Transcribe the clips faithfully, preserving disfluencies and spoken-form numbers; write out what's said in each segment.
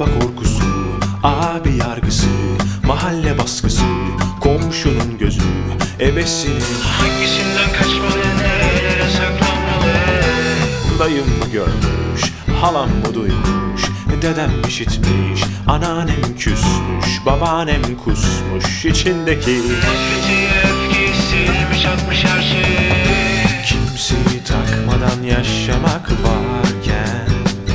Baba korkusu, abi yargısı, mahalle baskısı, komşunun gözü, ebesinin hangisinden kaçmalı, nerelere saklanmalı? Dayım mı görmüş, halam mı duymuş, dedem işitmiş, anneannem küsmüş, babaannem kusmuş, içindeki nefreti, öfkeyi silmiş atmış her şeyi. Kimseyi takmadan yaşamak varken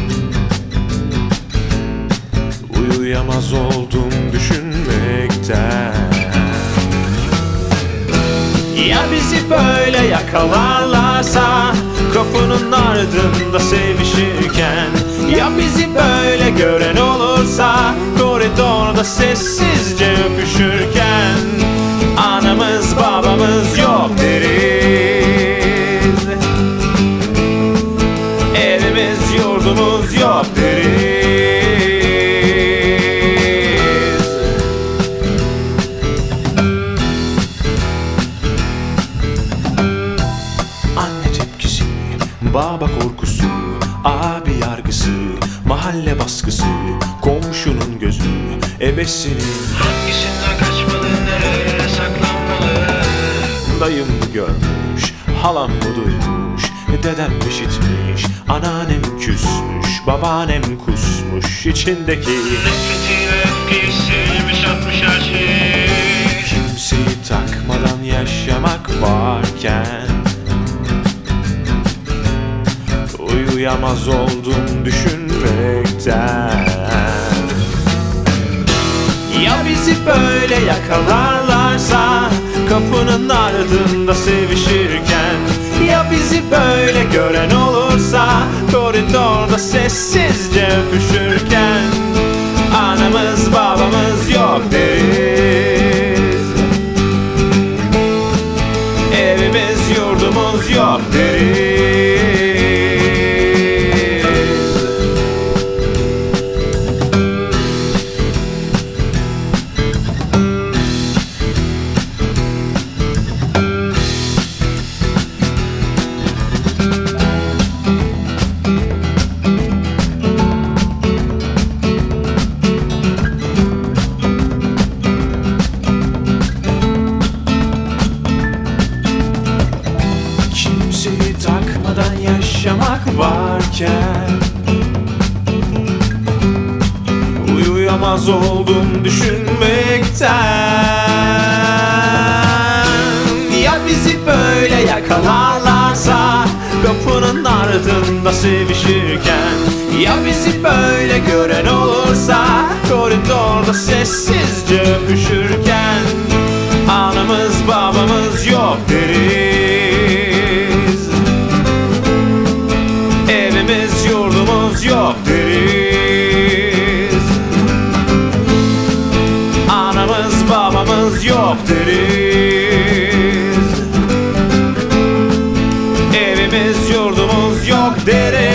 uyuyamaz oldum düşünmekten. Ya bizi böyle yakalarlarsa kapının ardında sevişirken, ya bizi böyle gören olursa koridorda sessizce öpüşürken, anamız babamız yok deriz, evimiz yurdumuz yok deriz. Anne tepkisi, baba korkusu, abi yargısı, mahalle baskısı, komşunun gözü, ebesinin Hangisinden kaçmalı, nerelere saklanmalı? dayım mı görmüş, halam mı duymuş, dedem işitmiş, anneannem küsmüş, babaannem kusmuş, içindeki Nefreti ve öfkeyi silmiş atmış her şeyi. kimseyi takmadan yaşamak varken uyuyamaz oldum düşünmekten. Ya bizi böyle yakalarlarsa kapının ardında sevişirken, ya bizi böyle gören olursa koridorda sessizce öpüşürken, anamız babamız yok deriz, evimiz yurdumuz yok deriz. Kimseyi takmadan yaşamak varken uyuyamaz oldum düşünmekten. Ya bizi böyle yakalarlarsa kapının ardında sevişirken, ya bizi böyle gören olursa koridorda sessizce öpüşürken, anamız babamız yok deriz, evimiz yurdumuz yok deriz, anamız babamız yok deriz, evimiz yurdumuz yok deriz.